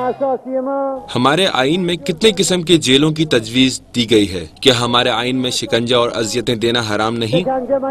ہمارے آئین میں کتنے قسم کے جیلوں کی تجویز دی گئی ہے؟ کیا ہمارے آئین میں شکنجہ اور اذیتیں دینا حرام نہیں؟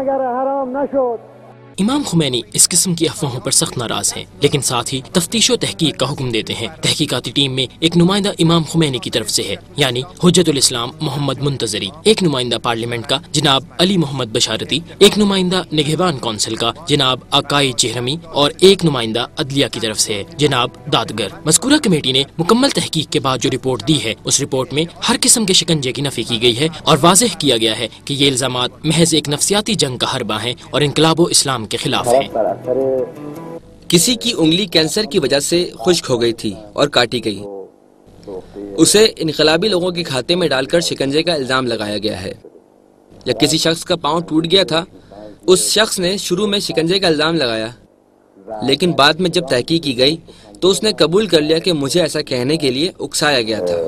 امام خمینی اس قسم کی افواہوں پر سخت ناراض ہیں، لیکن ساتھ ہی تفتیش و تحقیق کا حکم دیتے ہیں۔ تحقیقاتی ٹیم میں ایک نمائندہ امام خمینی کی طرف سے ہے، یعنی حجت الاسلام محمد منتظری، ایک نمائندہ پارلیمنٹ کا جناب علی محمد بشارتی، ایک نمائندہ نگہبان کونسل کا جناب آقائی چہرمی اور ایک نمائندہ عدلیہ کی طرف سے ہے جناب دادگر۔ مذکورہ کمیٹی نے مکمل تحقیق کے بعد جو رپورٹ دی ہے، اس رپورٹ میں ہر قسم کے شکنجے کی نفی کی گئی ہے اور واضح کیا گیا ہے کہ یہ الزامات محض ایک نفسیاتی جنگ کا حربہ ہیں اور انقلاب و اسلام کے خلاف ہیں۔ کسی کی انگلی کینسر کی وجہ سے خشک ہو گئی تھی اور کاٹی گئی، اسے انقلابی لوگوں کے کھاتے میں ڈال کر شکنجے کا الزام لگایا گیا ہے۔ یا کسی شخص کا پاؤں ٹوٹ گیا تھا، اس شخص نے شروع میں شکنجے کا الزام لگایا، لیکن بعد میں جب تحقیق کی گئی تو اس نے قبول کر لیا کہ مجھے ایسا کہنے کے لیے اکسایا گیا تھا۔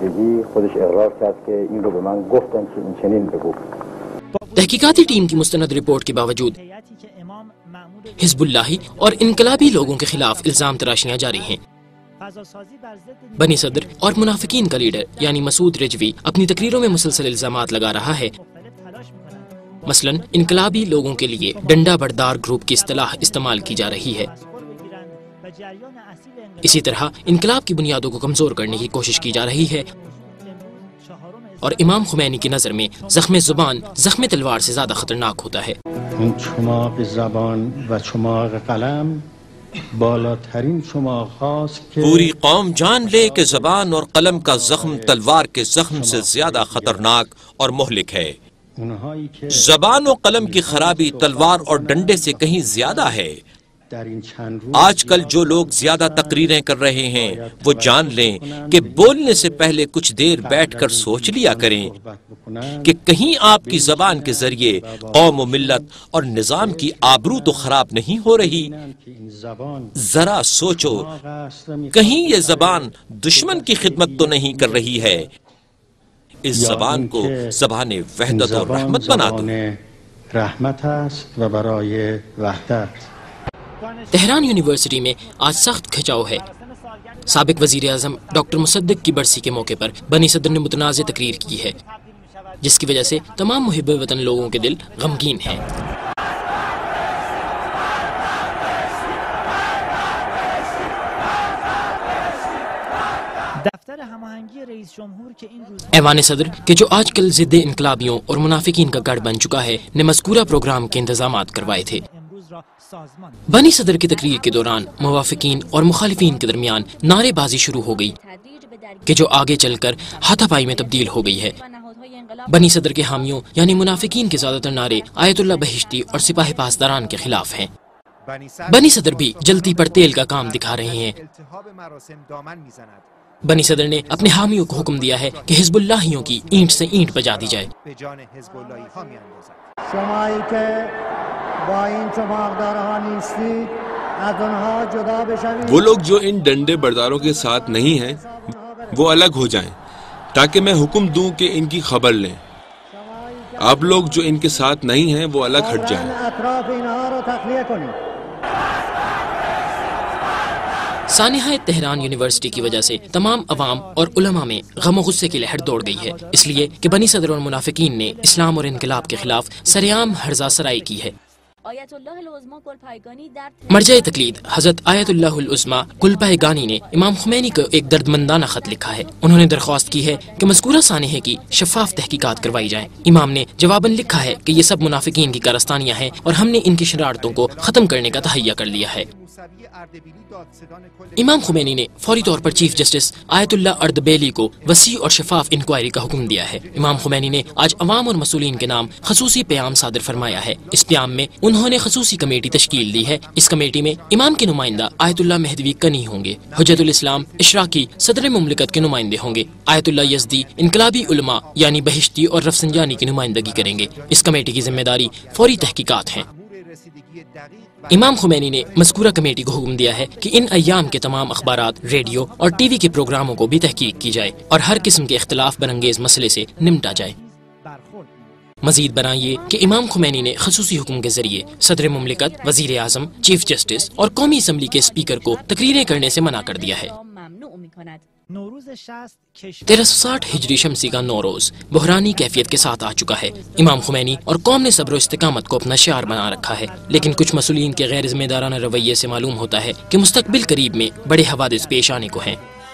تحقیقاتی ٹیم کی مستند رپورٹ کے باوجود حزب اللہ اور انقلابی لوگوں کے خلاف الزام تراشیاں جاری ہیں۔ بنی صدر اور منافقین کا لیڈر یعنی مسعود رجوی اپنی تقریروں میں مسلسل الزامات لگا رہا ہے۔ مثلا انقلابی لوگوں کے لیے ڈنڈا بردار گروپ کی اصطلاح استعمال کی جا رہی ہے۔ اسی طرح انقلاب کی بنیادوں کو کمزور کرنے کی کوشش کی جا رہی ہے، اور امام خمینی کی نظر میں زخم زبان زخم تلوار سے زیادہ خطرناک ہوتا ہے۔ چماق زبان و چماق قلم بالاترین چماق هاست که پوری قوم جان لے کہ زبان اور قلم کا زخم تلوار کے زخم سے زیادہ خطرناک اور مہلک ہے۔ زبان و قلم کی خرابی تلوار اور ڈنڈے سے کہیں زیادہ ہے۔ آج کل جو لوگ زیادہ تقریریں کر رہے ہیں وہ جان لیں کہ بولنے سے پہلے کچھ دیر بیٹھ کر سوچ لیا کریں کہ کہیں آپ کی زبان کے ذریعے قوم و ملت اور نظام کی آبرو تو خراب نہیں ہو رہی۔ ذرا سوچو، کہیں یہ زبان دشمن کی خدمت تو نہیں کر رہی ہے؟ اس زبان کو زبان وحدت اور رحمت بنا دو۔ رحمت است و برای وحدت۔ تہران یونیورسٹی میں آج سخت کھچاؤ ہے۔ سابق وزیر اعظم ڈاکٹر مصدق کی برسی کے موقع پر بنی صدر نے متنازع تقریر کی ہے، جس کی وجہ سے تمام محب وطن لوگوں کے دل غمگین ہیں۔ ایوان صدر کہ جو آج کل ضد انقلابیوں اور منافقین کا گڑھ بن چکا ہے، نے مذکورہ پروگرام کے انتظامات کروائے تھے۔ بنی صدر کی تقریر کے دوران موافقین اور مخالفین کے درمیان نعرے بازی شروع ہو گئی کہ جو آگے چل کر ہاتھا پائی میں تبدیل ہو گئی ہے۔ بنی صدر کے حامیوں یعنی منافقین کے زیادہ تر نعرے آیت اللہ بہشتی اور سپاہ پاسداران کے خلاف ہیں۔ بنی صدر بھی جلتی پر تیل کا کام دکھا رہے ہیں۔ بنی صدر نے اپنے حامیوں کو حکم دیا ہے کہ حزب اللہیوں کی اینٹ سے اینٹ بجا دی جائے۔ وہ لوگ جو ان ڈنڈے برداروں کے ساتھ نہیں ہیں وہ الگ ہو جائیں، تاکہ میں حکم دوں کہ ان کی خبر لیں۔ آپ لوگ جو ان کے ساتھ نہیں ہیں وہ الگ ہٹ جائیں۔ سانحہ تہران یونیورسٹی کی وجہ سے تمام عوام اور علماء میں غم و غصے کی لہر دوڑ گئی ہے، اس لیے کہ بنی صدر اور منافقین نے اسلام اور انقلاب کے خلاف سرعام ہرزہ سرائی کی ہے۔ مرجع تقلید حضرت آیت اللہ العظمیٰ کلپہ گانی نے امام خمینی کو ایک دردمندانہ خط لکھا ہے۔ انہوں نے درخواست کی ہے کہ مذکورہ سانحے کی شفاف تحقیقات کروائی جائیں۔ امام نے جواباً لکھا ہے کہ یہ سب منافقین کی کارستانیاں ہیں اور ہم نے ان کی شرارتوں کو ختم کرنے کا تہیہ کر لیا ہے۔ امام خمینی نے فوری طور پر چیف جسٹس آیت اللہ اردبیلی کو وسیع اور شفاف انکوائری کا حکم دیا ہے۔ امام خمینی نے آج عوام اور مسئولین کے نام خصوصی پیام صادر فرمایا ہے۔ اس پیام میں انہوں نے خصوصی کمیٹی تشکیل دی ہے۔ اس کمیٹی میں امام کے نمائندہ آیت اللہ مہدوی کنی ہوں گے، حجت الاسلام اشراقی صدر مملکت کے نمائندے ہوں گے، آیت اللہ یزدی انقلابی علماء یعنی بہشتی اور رفسنجانی کی نمائندگی کریں گے۔ اس کمیٹی کی ذمہ داری فوری تحقیقات ہیں۔ امام خمینی نے مذکورہ کمیٹی کو حکم دیا ہے کہ ان ایام کے تمام اخبارات، ریڈیو اور ٹی وی کے پروگراموں کو بھی تحقیق کی جائے اور ہر قسم کے اختلاف برانگیز مسئلے سے نمٹا جائے۔ مزید برآں یہ کہ امام خمینی نے خصوصی حکم کے ذریعے صدر مملکت، وزیر اعظم، چیف جسٹس اور قومی اسمبلی کے اسپیکر کو تقریریں کرنے سے منع کر دیا ہے۔ 1360 ہجری شمسی کا نوروز بحرانی کیفیت کے ساتھ آ چکا ہے۔ امام خمینی اور قوم نے صبر و استقامت کو اپنا شعار بنا رکھا ہے، لیکن کچھ مسئولین کے غیر ذمہ دارانہ رویے سے معلوم ہوتا ہے کہ مستقبل قریب میں بڑے حوادث پیش آنے کو ہیں۔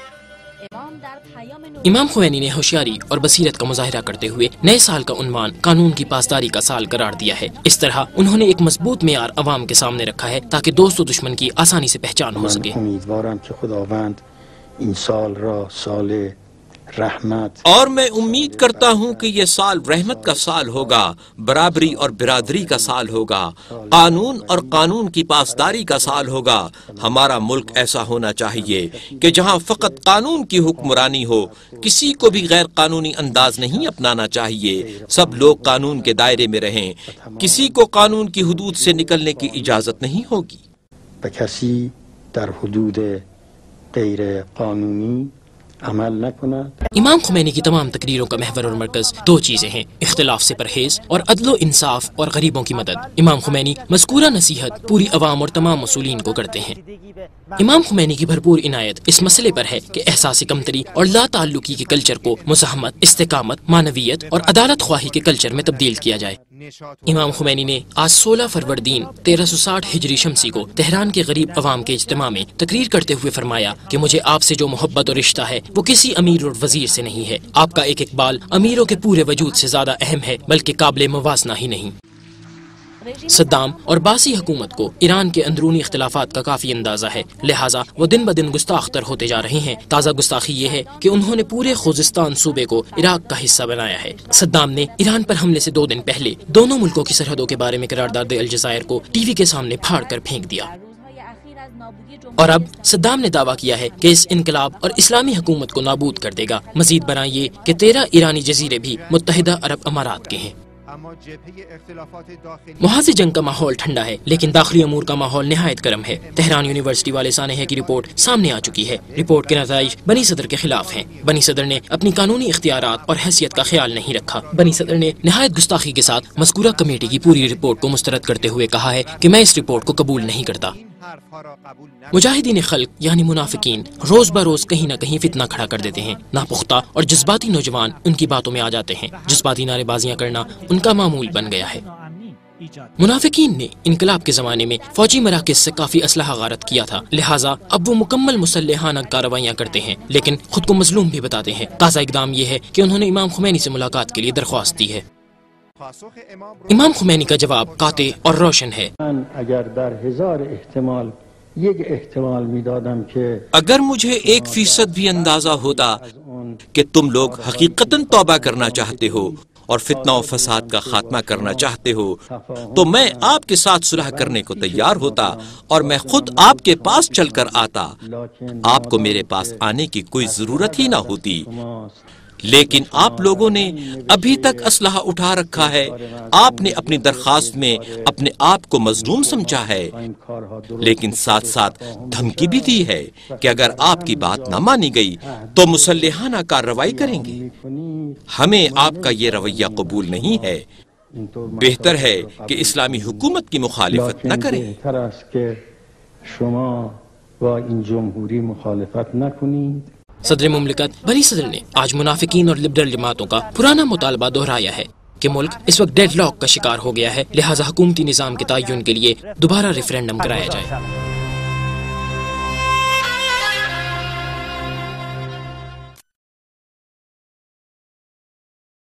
امام خمینی نے ہوشیاری اور بصیرت کا مظاہرہ کرتے ہوئے نئے سال کا عنوان قانون کی پاسداری کا سال قرار دیا ہے۔ اس طرح انہوں نے ایک مضبوط معیار عوام کے سامنے رکھا ہے تاکہ دوست و دشمن کی آسانی سے پہچان ہو سکے۔ امیدوارم که خداوند این سال را سال رحمت اور میں امید کرتا ہوں کہ یہ سال رحمت کا سال ہوگا، برابری اور برادری کا سال ہوگا، قانون اور قانون کی پاسداری کا سال ہوگا۔ ہمارا ملک ایسا ہونا چاہیے کہ جہاں فقط قانون کی حکمرانی ہو، کسی کو بھی غیر قانونی انداز نہیں اپنانا چاہیے، سب لوگ قانون کے دائرے میں رہیں، کسی کو قانون کی حدود سے نکلنے کی اجازت نہیں ہوگی۔ و کسی در حدود غیر قانونی عمل نکند۔ امام خمینی کی تمام تقریروں کا محور اور مرکز دو چیزیں ہیں: اختلاف سے پرہیز اور عدل و انصاف اور غریبوں کی مدد۔ امام خمینی مذکورہ نصیحت پوری عوام اور تمام مسئولین کو کرتے ہیں۔ امام خمینی کی بھرپور عنایت اس مسئلے پر ہے کہ احساس کمتری اور لا تعلقی کے کلچر کو مزاحمت، استقامت، معنویت اور عدالت خواہی کے کلچر میں تبدیل کیا جائے۔ امام خمینی نے آج 16 فروردین 1360 ہجری شمسی کو تہران کے غریب عوام کے اجتماع میں تقریر کرتے ہوئے فرمایا کہ مجھے آپ سے جو محبت اور رشتہ ہے وہ کسی امیر اور وزیر سے نہیں ہے۔ آپ کا ایک اقبال امیروں کے پورے وجود سے زیادہ اہم ہے، بلکہ قابل موازنہ ہی نہیں۔ صدام اور باسی حکومت کو ایران کے اندرونی اختلافات کا کافی اندازہ ہے، لہٰذا وہ دن بدن گستاخ تر ہوتے جا رہے ہیں۔ تازہ گستاخی یہ ہے کہ انہوں نے پورے خوزستان صوبے کو عراق کا حصہ بنایا ہے۔ صدام نے ایران پر حملے سے 2 دن پہلے دونوں ملکوں کی سرحدوں کے بارے میں قرارداد الجزائر کو ٹی وی کے سامنے پھاڑ کر پھینک دیا، اور اب صدام نے دعویٰ کیا ہے کہ اس انقلاب اور اسلامی حکومت کو نابود کر دے گا۔ مزید برآں یہ کہ 13 ایرانی جزیرے بھی متحدہ عرب امارات کے ہیں۔ محاذ جنگ کا ماحول ٹھنڈا ہے، لیکن داخلی امور کا ماحول نہایت گرم ہے۔ تہران یونیورسٹی والے سانحہ کی رپورٹ سامنے آ چکی ہے۔ رپورٹ کے نتائج بنی صدر کے خلاف ہیں۔ بنی صدر نے اپنی قانونی اختیارات اور حیثیت کا خیال نہیں رکھا۔ بنی صدر نے نہایت گستاخی کے ساتھ مذکورہ کمیٹی کی پوری رپورٹ کو مسترد کرتے ہوئے کہا ہے کہ میں اس رپورٹ کو قبول نہیں کرتا۔ مجاہدین خلق یعنی منافقین روز بروز کہیں نہ کہیں فتنہ کھڑا کر دیتے ہیں۔ ناپختہ اور جذباتی نوجوان ان کی باتوں میں آ جاتے ہیں۔ جذباتی نعرے بازیاں کرنا ان کا معمول بن گیا ہے۔ منافقین نے انقلاب کے زمانے میں فوجی مراکز سے کافی اسلحہ غارت کیا تھا، لہٰذا اب وہ مکمل مسلحانہ کارروائیاں کرتے ہیں، لیکن خود کو مظلوم بھی بتاتے ہیں۔ تازہ اقدام یہ ہے کہ انہوں نے امام خمینی سے ملاقات کے لیے درخواست دی ہے۔ امام خمینی کا جواب قاطع اور روشن ہے۔ من اگر در 1000 احتمال یک احتمال میدادم که اگر مجھے 1% بھی اندازہ ہوتا کہ تم لوگ حقیقتاً توبہ کرنا چاہتے ہو اور فتنہ و فساد کا خاتمہ کرنا چاہتے ہو تو میں آپ کے ساتھ صلح کرنے کو تیار ہوتا اور میں خود آپ کے پاس چل کر آتا۔ آپ کو میرے پاس آنے کی کوئی ضرورت ہی نہ ہوتی، لیکن آپ لوگوں نے ابھی تک اسلحہ اٹھا رکھا ہے۔ آپ نے اپنی درخواست میں اپنے آپ کو مظلوم سمجھا ہے، لیکن ساتھ ساتھ دھمکی بھی دی ہے کہ اگر آپ کی بات نہ مانی گئی تو مسلحانہ کارروائی کریں گے۔ ہمیں آپ کا یہ رویہ قبول نہیں ہے۔ بہتر ہے کہ اسلامی حکومت کی مخالفت نہ کریں۔ بهتر است که شما با این جمهوری مخالفت نکنید۔ صدر مملکت بنی صدر نے آج منافقین اور لبرل جماعتوں کا پرانا مطالبہ دہرایا ہے کہ ملک اس وقت ڈیڈ لاک کا شکار ہو گیا ہے، لہٰذا حکومتی نظام کے تعین کے لیے دوبارہ ریفرینڈم کرایا جائے۔